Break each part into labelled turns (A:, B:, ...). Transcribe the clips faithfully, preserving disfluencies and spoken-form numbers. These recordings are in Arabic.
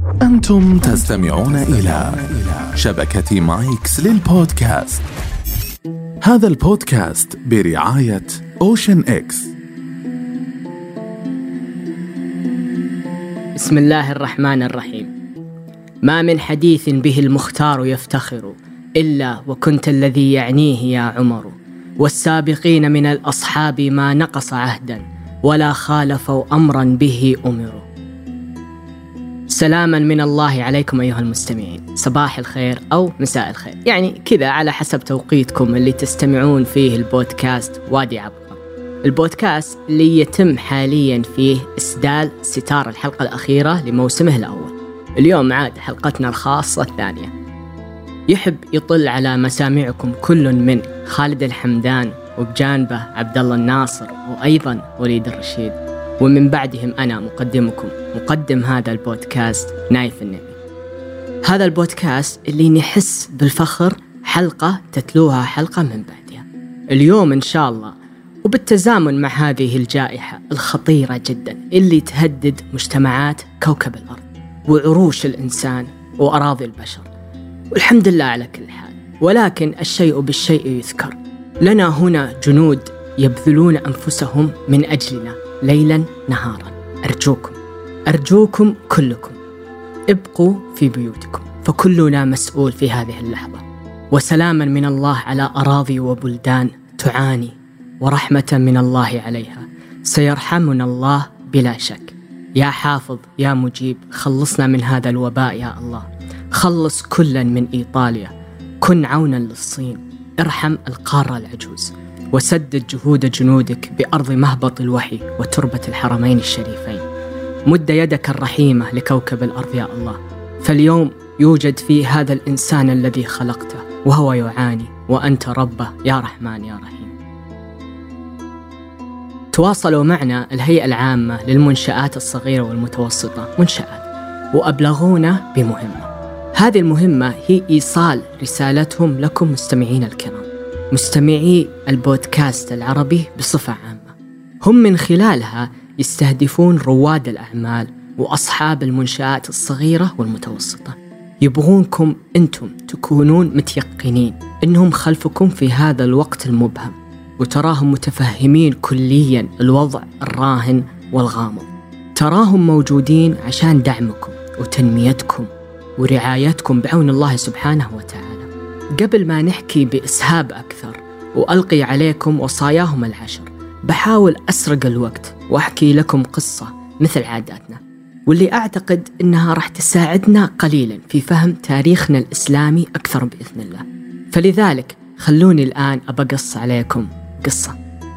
A: أنتم تستمعون إلى شبكة مايكس للبودكاست. هذا البودكاست برعاية أوشن إكس.
B: بسم الله الرحمن الرحيم. ما من حديث به المختار يفتخر إلا وكنت الذي يعنيه يا عمر، والسابقين من الأصحاب ما نقص عهدا ولا خالفوا أمرا به أمروا. سلاما من الله عليكم أيها المستمعين، صباح الخير أو مساء الخير، يعني كذا على حسب توقيتكم اللي تستمعون فيه البودكاست وادي عبقر، البودكاست اللي يتم حاليا فيه إسدال ستار الحلقة الأخيرة لموسمه الأول. اليوم عاد حلقتنا الخاصة الثانية. يحب يطل على مسامعكم كل من خالد الحمدان، وبجانبه عبد الله الناصر، وأيضا وليد الرشيد، ومن بعدهم أنا مقدمكم مقدم هذا البودكاست نايف النبي. هذا البودكاست اللي نحس بالفخر حلقة تتلوها حلقة من بعدها. اليوم إن شاء الله وبالتزامن مع هذه الجائحة الخطيرة جدا اللي تهدد مجتمعات كوكب الأرض وعروش الإنسان وأراضي البشر، والحمد لله على كل حال، ولكن الشيء بالشيء يذكر. لنا هنا جنود يبذلون أنفسهم من أجلنا ليلا نهارا. أرجوكم أرجوكم كلكم ابقوا في بيوتكم، فكلنا مسؤول في هذه اللحظة. وسلاما من الله على أراضي وبلدان تعاني، ورحمة من الله عليها. سيرحمنا الله بلا شك. يا حافظ يا مجيب، خلصنا من هذا الوباء يا الله. خلص كلا من إيطاليا، كن عونا للصين، ارحم القارة العجوز، وسدد جهود جنودك بأرض مهبط الوحي وتربة الحرمين الشريفين. مد يدك الرحيمة لكوكب الأرض يا الله، فاليوم يوجد في هذا الإنسان الذي خلقته وهو يعاني، وأنت ربه يا رحمن يا رحيم. تواصلوا معنا الهيئة العامة للمنشآت الصغيرة والمتوسطة منشآت، وأبلغونا بمهمة. هذه المهمة هي إيصال رسالتهم لكم مستمعين الكرام، مستمعي البودكاست العربي بصفة عامة. هم من خلالها يستهدفون رواد الأعمال وأصحاب المنشآت الصغيرة والمتوسطة. يبغونكم أنتم تكونون متيقنين أنهم خلفكم في هذا الوقت المبهم، وتراهم متفهمين كليا الوضع الراهن والغامض. تراهم موجودين عشان دعمكم وتنميتكم ورعايتكم بعون الله سبحانه وتعالى. قبل ما نحكي بإسهاب أكثر وألقي عليكم وصاياهم العشر، بحاول أسرق الوقت وأحكي لكم قصة مثل عاداتنا، واللي أعتقد أنها راح تساعدنا قليلا في فهم تاريخنا الإسلامي أكثر بإذن الله. فلذلك خلوني الآن أبقص عليكم قصة.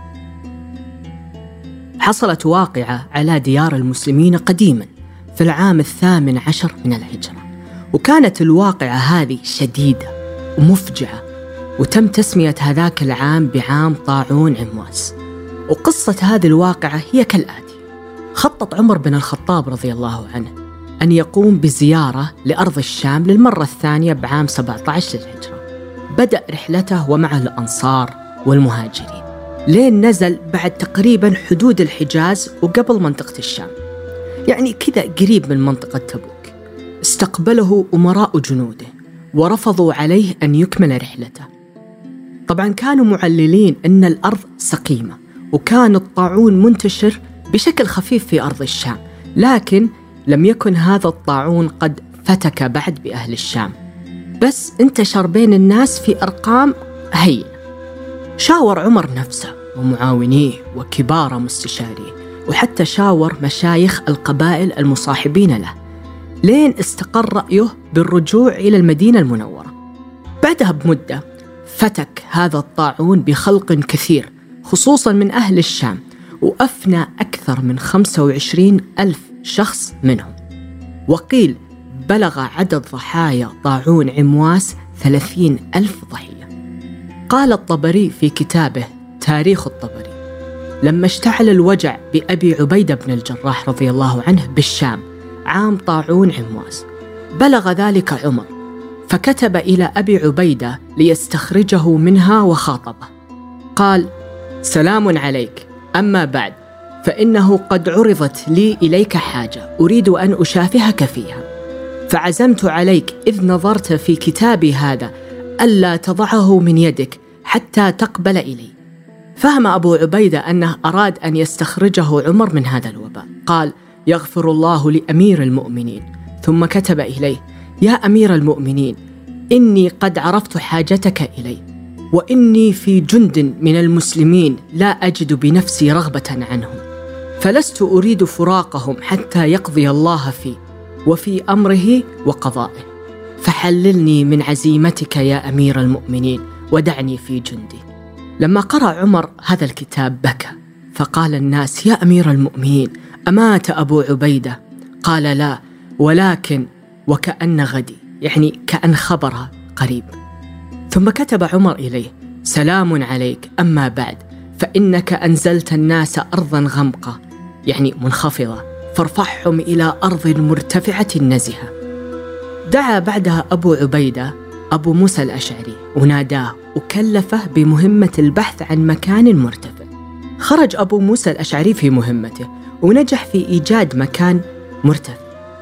B: حصلت واقعة على ديار المسلمين قديما في العام الثامن عشر من الهجرة، وكانت الواقعة هذه شديدة ومفجعة، وتم تسمية هذاك العام بعام طاعون عمواس. وقصة هذه الواقعة هي كالآتي. خطط عمر بن الخطاب رضي الله عنه أن يقوم بزيارة لأرض الشام للمرة الثانية بعام سبعة عشر للهجرة. بدأ رحلته ومع الأنصار والمهاجرين، لين نزل بعد تقريبا حدود الحجاز وقبل منطقة الشام، يعني كذا قريب من منطقة تبوك. استقبله أمراء جنوده ورفضوا عليه أن يكمل رحلته. طبعا كانوا معللين أن الأرض سقيمة، وكان الطاعون منتشر بشكل خفيف في أرض الشام، لكن لم يكن هذا الطاعون قد فتك بعد بأهل الشام، بس انتشر بين الناس في أرقام هينة. شاور عمر نفسه ومعاونيه وكبار مستشاريه، وحتى شاور مشايخ القبائل المصاحبين له، لين استقر رأيه بالرجوع إلى المدينة المنورة. بعدها بمدة فتك هذا الطاعون بخلق كثير، خصوصا من أهل الشام، وأفنى أكثر من خمسة وعشرين ألف شخص منهم، وقيل بلغ عدد ضحايا طاعون عمواس ثلاثين ألف ضحية. قال الطبري في كتابه تاريخ الطبري: لما اشتعل الوجع بأبي عبيدة بن الجراح رضي الله عنه بالشام عام طاعون عمواس، بلغ ذلك عمر، فكتب إلى أبي عبيدة ليستخرجه منها وخاطبه. قال: سلام عليك، أما بعد فإنه قد عرضت لي إليك حاجة أريد أن أشافهك فيها. فعزمت عليك إذ نظرت في كتابي هذا ألا تضعه من يدك حتى تقبل إلي. فهم أبو عبيدة أنه أراد أن يستخرجه عمر من هذا الوباء. قال: يغفر الله لأمير المؤمنين. ثم كتب إليه: يا أمير المؤمنين، إني قد عرفت حاجتك إلي، وإني في جند من المسلمين لا أجد بنفسي رغبة عنهم، فلست أريد فراقهم حتى يقضي الله فيه وفي أمره وقضائه، فحللني من عزيمتك يا أمير المؤمنين ودعني في جندي. لما قرأ عمر هذا الكتاب بكى، فقال الناس: يا أمير المؤمنين، أمات أبو عبيدة؟ قال: لا، ولكن وكأن غدي، يعني كأن خبرها قريب. ثم كتب عمر إليه: سلام عليك، أما بعد فإنك أنزلت الناس أرضا غمقة، يعني منخفضة، فارفعهم إلى أرض مرتفعة نزهة. دعا بعدها أبو عبيدة أبو موسى الأشعري وناداه وكلفه بمهمة البحث عن مكان مرتفع. خرج أبو موسى الأشعري في مهمته ونجح في إيجاد مكان مرتفع،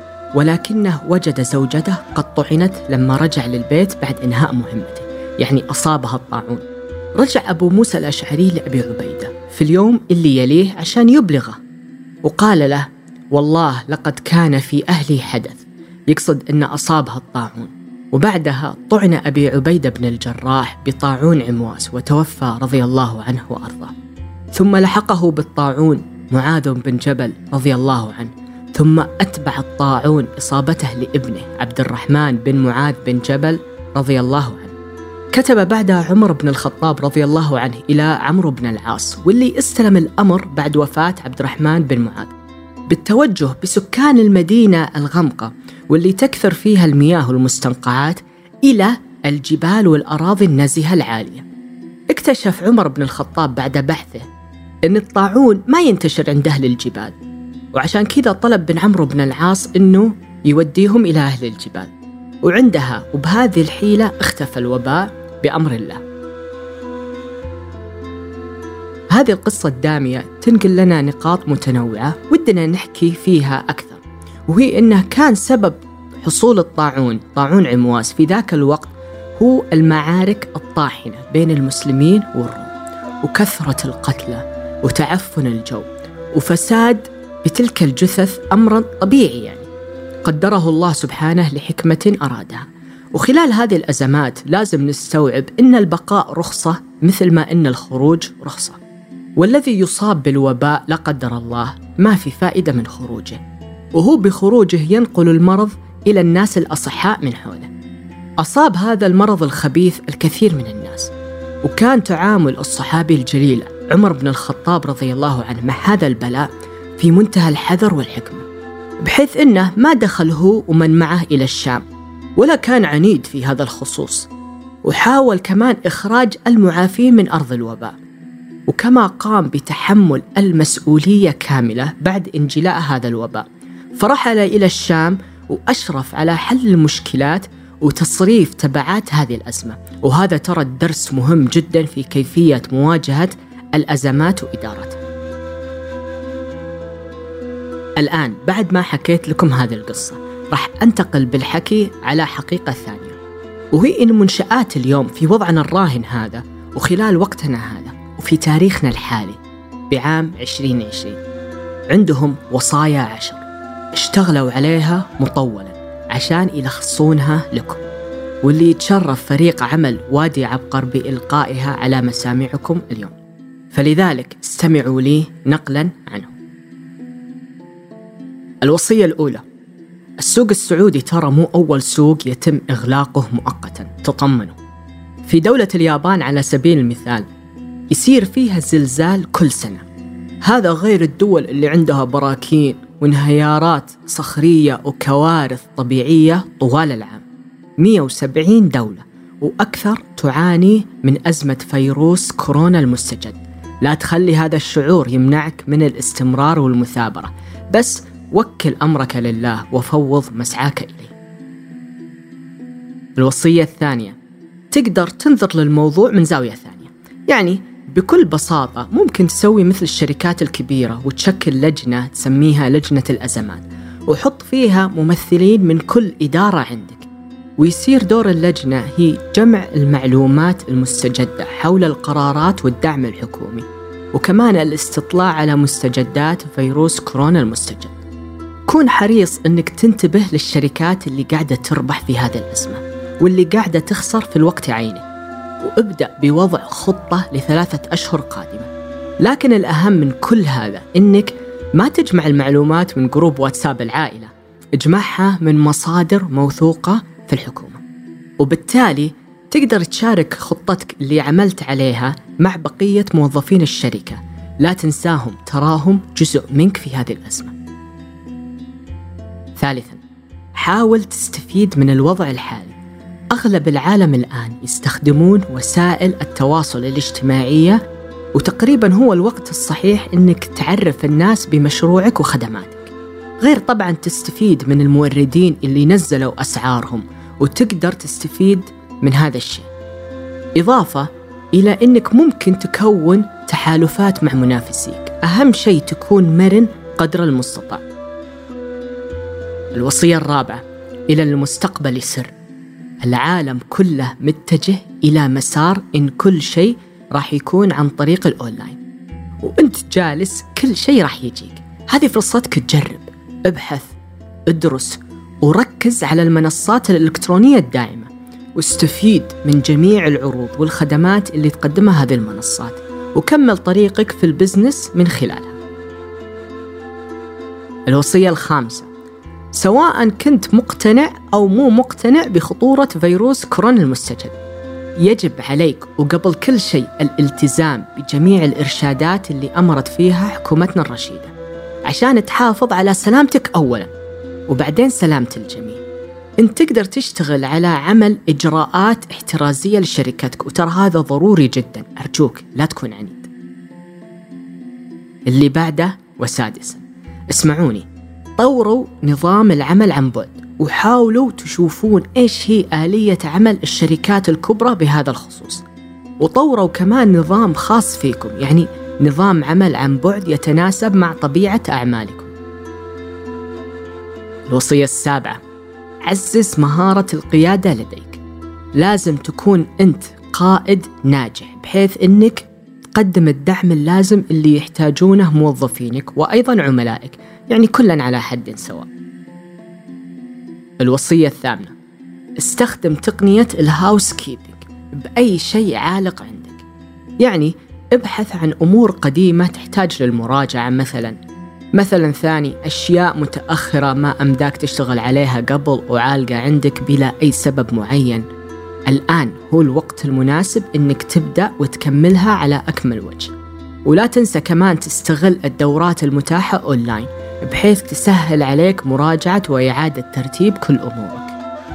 B: ولكنه وجد زوجته قد طعنت لما رجع للبيت بعد إنهاء مهمته، يعني أصابها الطاعون. رجع أبو موسى الأشعري لأبي عبيدة في اليوم اللي يليه عشان يبلغه، وقال له: والله لقد كان في أهلي حدث، يقصد أن أصابها الطاعون. وبعدها طعن أبي عبيدة بن الجراح بطاعون عمواس وتوفى رضي الله عنه وأرضاه. ثم لحقه بالطاعون معاذ بن جبل رضي الله عنه، ثم أتبع الطاعون إصابته لابنه عبد الرحمن بن معاذ بن جبل رضي الله عنه. كتب بعدها عمر بن الخطاب رضي الله عنه إلى عمرو بن العاص، واللي استلم الأمر بعد وفاة عبد الرحمن بن معاذ، بالتوجه بسكان المدينة الغمقة واللي تكثر فيها المياه والمستنقعات إلى الجبال والأراضي النزهة العالية. اكتشف عمر بن الخطاب بعد بحثه أن الطاعون ما ينتشر عند أهل الجبال، وعشان كذا طلب من عمرو بن العاص أنه يوديهم إلى أهل الجبال، وعندها وبهذه الحيلة اختفى الوباء بأمر الله. هذه القصة الدامية تنقل لنا نقاط متنوعة ودنا نحكي فيها أكثر، وهي أنه كان سبب حصول الطاعون طاعون عمواس في ذاك الوقت هو المعارك الطاحنة بين المسلمين والروم، وكثرة القتلى وتعفن الجو وفساد بتلك الجثث أمر طبيعي يعني قدره الله سبحانه لحكمة أرادها. وخلال هذه الأزمات لازم نستوعب أن البقاء رخصة مثل ما أن الخروج رخصة، والذي يصاب بالوباء لا قدر الله ما في فائدة من خروجه، وهو بخروجه ينقل المرض إلى الناس الأصحاء من حوله. أصاب هذا المرض الخبيث الكثير من الناس، وكان تعامل الصحابي الجليل عمر بن الخطاب رضي الله عنه مع هذا البلاء في منتهى الحذر والحكمة، بحيث أنه ما دخل هو ومن معه إلى الشام، ولا كان عنيد في هذا الخصوص، وحاول كمان إخراج المعافين من أرض الوباء، وكما قام بتحمل المسؤولية كاملة بعد انجلاء هذا الوباء، فرحل إلى الشام وأشرف على حل المشكلات وتصريف تبعات هذه الأزمة. وهذا ترى الدرس مهم جدا في كيفية مواجهة الأزمات وإدارتها. الآن بعد ما حكيت لكم هذه القصة راح أنتقل بالحكي على حقيقة ثانية، وهي إن منشآت اليوم في وضعنا الراهن هذا وخلال وقتنا هذا وفي تاريخنا الحالي بعام عشرين عشرين عندهم وصايا عشر اشتغلوا عليها مطولا عشان يلخصونها لكم، واللي يتشرف فريق عمل وادي عبقر بإلقائها على مسامعكم اليوم، فلذلك استمعوا لي نقلا عنه. الوصية الأولى: السوق السعودي ترى مو أول سوق يتم إغلاقه مؤقتا، تطمنوا. في دولة اليابان على سبيل المثال يصير فيها زلزال كل سنة، هذا غير الدول اللي عندها براكين وانهيارات صخرية وكوارث طبيعية طوال العام. مئة وسبعين دولة وأكثر تعاني من أزمة فيروس كورونا المستجد. لا تخلي هذا الشعور يمنعك من الاستمرار والمثابرة، بس وكل أمرك لله وفوض مسعاك إليه. الوصية الثانية: تقدر تنظر للموضوع من زاوية ثانية، يعني بكل بساطة ممكن تسوي مثل الشركات الكبيرة وتشكل لجنة تسميها لجنة الأزمات، وحط فيها ممثلين من كل إدارة عندك. ويصير دور اللجنة هي جمع المعلومات المستجدة حول القرارات والدعم الحكومي، وكمان الاستطلاع على مستجدات فيروس كورونا المستجد. كون حريص أنك تنتبه للشركات اللي قاعدة تربح في هذه الأزمة واللي قاعدة تخسر في الوقت عينه، وابدأ بوضع خطة لثلاثة أشهر قادمة. لكن الأهم من كل هذا أنك ما تجمع المعلومات من جروب واتساب العائلة، اجمعها من مصادر موثوقة في الحكومة، وبالتالي تقدر تشارك خطتك اللي عملت عليها مع بقية موظفين الشركة. لا تنساهم، تراهم جزء منك في هذه الأزمة. ثالثاً، حاول تستفيد من الوضع الحالي. أغلب العالم الآن يستخدمون وسائل التواصل الاجتماعية، وتقريباً هو الوقت الصحيح إنك تعرف الناس بمشروعك وخدماتك. غير طبعاً تستفيد من الموردين اللي نزلوا أسعارهم، وتقدر تستفيد من هذا الشيء. إضافة إلى إنك ممكن تكون تحالفات مع منافسيك. أهم شيء تكون مرن قدر المستطاع. الوصية الرابعة، إلى المستقبل سر. العالم كله متجه إلى مسار إن كل شيء راح يكون عن طريق الأونلاين، وأنت جالس كل شيء راح يجيك. هذه فرصتك تجرب، ابحث، ادرس، وركز على المنصات الإلكترونية الداعمة، واستفيد من جميع العروض والخدمات اللي تقدمها هذه المنصات، وكمل طريقك في البزنس من خلالها. الوصية الخامسة، سواء كنت مقتنع أو مو مقتنع بخطورة فيروس كورونا المستجد، يجب عليك وقبل كل شيء الالتزام بجميع الإرشادات اللي أمرت فيها حكومتنا الرشيدة، عشان تحافظ على سلامتك أولاً وبعدين سلامة الجميع. أنت تقدر تشتغل على عمل إجراءات احترازية لشركتك، وترى هذا ضروري جداً. أرجوك لا تكون عنيد. اللي بعده وسادساً، اسمعوني، طوروا نظام العمل عن بعد، وحاولوا تشوفون إيش هي آلية عمل الشركات الكبرى بهذا الخصوص، وطوروا كمان نظام خاص فيكم، يعني نظام عمل عن بعد يتناسب مع طبيعة أعمالكم. الوصية السابعة، عزز مهارة القيادة لديك. لازم تكون أنت قائد ناجح، بحيث أنك تقدم الدعم اللازم اللي يحتاجونه موظفينك وأيضاً عملائك، يعني كلاً على حد سواء. الوصية الثامنة، استخدم تقنية الهاوس كيبينج بأي شيء عالق عندك. يعني ابحث عن أمور قديمة تحتاج للمراجعة، مثلاً مثلاً ثاني أشياء متأخرة ما أمداك تشتغل عليها قبل وعالقة عندك بلا أي سبب معين. الآن هو الوقت المناسب إنك تبدأ وتكملها على أكمل وجه. ولا تنسى كمان تستغل الدورات المتاحة أونلاين، بحيث تسهل عليك مراجعة وإعادة ترتيب كل أمورك.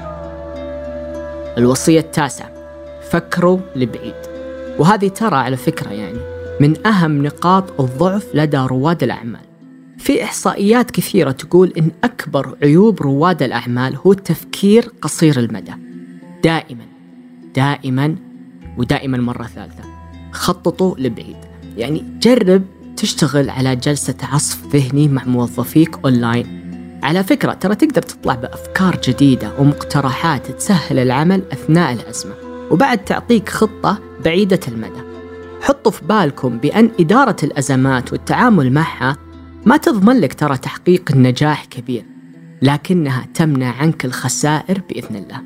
B: الوصية التاسعة، فكروا لبعيد. وهذه ترى على فكرة يعني من أهم نقاط الضعف لدى رواد الأعمال. في إحصائيات كثيرة تقول إن أكبر عيوب رواد الأعمال هو التفكير قصير المدى. دائما دائما ودائما مرة ثالثة، خططوا لبعيد. يعني جرب تشتغل على جلسة عصف ذهني مع موظفيك أونلاين. على فكرة ترى تقدر تطلع بأفكار جديدة ومقترحات تسهل العمل أثناء الأزمة، وبعد تعطيك خطة بعيدة المدى. حطوا في بالكم بأن إدارة الأزمات والتعامل معها ما تضمن لك ترى تحقيق النجاح كبير، لكنها تمنع عنك الخسائر بإذن الله.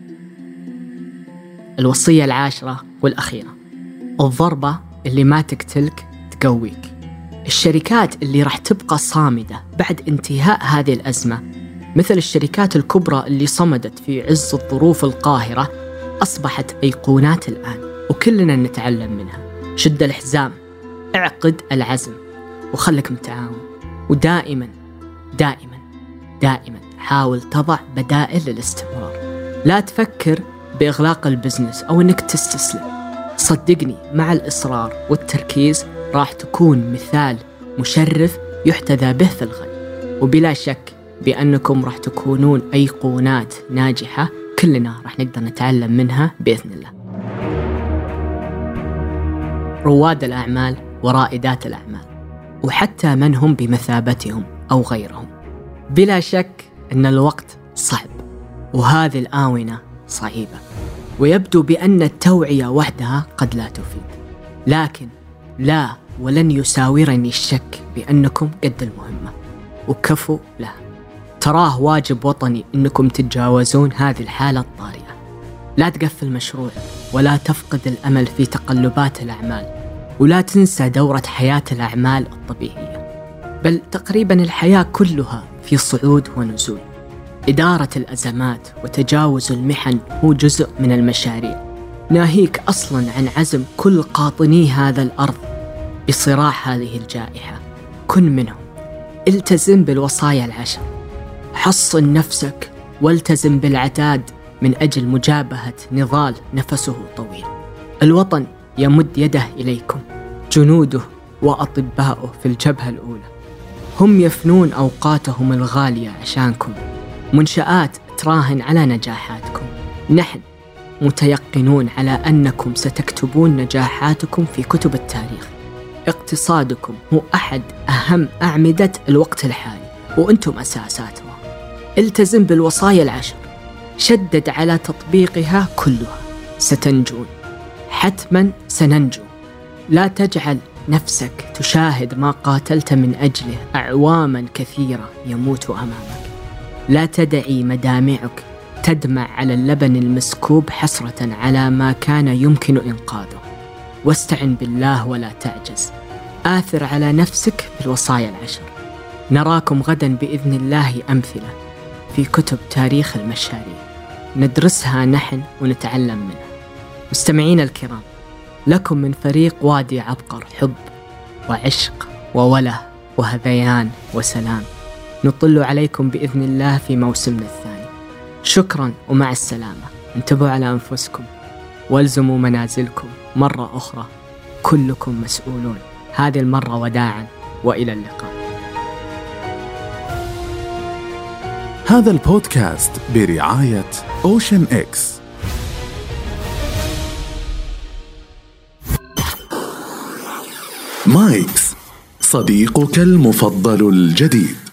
B: الوصية العاشرة والأخيرة، الضربة اللي ما تقتلك تقويك. الشركات اللي راح تبقى صامدة بعد انتهاء هذه الأزمة، مثل الشركات الكبرى اللي صمدت في عز الظروف القاهرة، أصبحت أيقونات الآن وكلنا نتعلم منها. شد الحزام، اعقد العزم، وخلك متعاون، ودائما دائما دائما حاول تضع بدائل للاستمرار. لا تفكر بإغلاق البزنس أو أنك تستسلم. صدقني مع الإصرار والتركيز راح تكون مثال مشرف يحتذى به في الغد، وبلا شك بأنكم راح تكونون أيقونات ناجحة كلنا راح نقدر نتعلم منها بإذن الله. رواد الأعمال ورائدات الأعمال، وحتى من هم بمثابتهم أو غيرهم، بلا شك أن الوقت صعب وهذه الآونة صعيبة، ويبدو بأن التوعية وحدها قد لا تفيد، لكن لا ولن يساورني الشك بأنكم قد المهمة وكفوا لها. تراه واجب وطني أنكم تتجاوزون هذه الحالة الطارئة. لا تقفل مشروع ولا تفقد الأمل في تقلبات الأعمال، ولا تنسى دورة حياة الأعمال الطبيعية، بل تقريبا الحياة كلها في صعود ونزول. إدارة الأزمات وتجاوز المحن هو جزء من المشاريع، ناهيك أصلا عن عزم كل قاطني هذا الأرض بصراع هذه الجائحة. كن منهم، التزم بالوصايا العشر، حصن نفسك والتزم بالعتاد من أجل مجابهة نضال نفسه طويل. الوطن يمد يده إليكم، جنوده وأطباؤه في الجبهة الأولى هم يفنون أوقاتهم الغالية عشانكم. منشآت تراهن على نجاحاتكم، نحن متيقنون على أنكم ستكتبون نجاحاتكم في كتب التاريخ. اقتصادكم هو أحد أهم أعمدة الوقت الحالي وأنتم أساساتها. التزم بالوصايا العشر، شدد على تطبيقها كلها، ستنجون، حتما سننجو. لا تجعل نفسك تشاهد ما قاتلت من أجله أعواما كثيرة يموت أمامك. لا تدعي مدامعك تدمع على اللبن المسكوب حسرة على ما كان يمكن إنقاذه. واستعن بالله ولا تعجز. آثر على نفسك بالوصايا العشر. نراكم غدا بإذن الله أمثلة في كتب تاريخ المشاريع، ندرسها نحن ونتعلم منها. مستمعين الكرام، لكم من فريق وادي عبقر حب وعشق ووله وهذيان وسلام. نطل عليكم بإذن الله في موسمنا الثاني. شكرا ومع السلامة. انتبهوا على أنفسكم والزموا منازلكم. مرة أخرى كلكم مسؤولون. هذه المرة وداعا وإلى اللقاء.
A: هذا البودكاست برعاية أوشن إكس. مايكس، صديقك المفضل الجديد.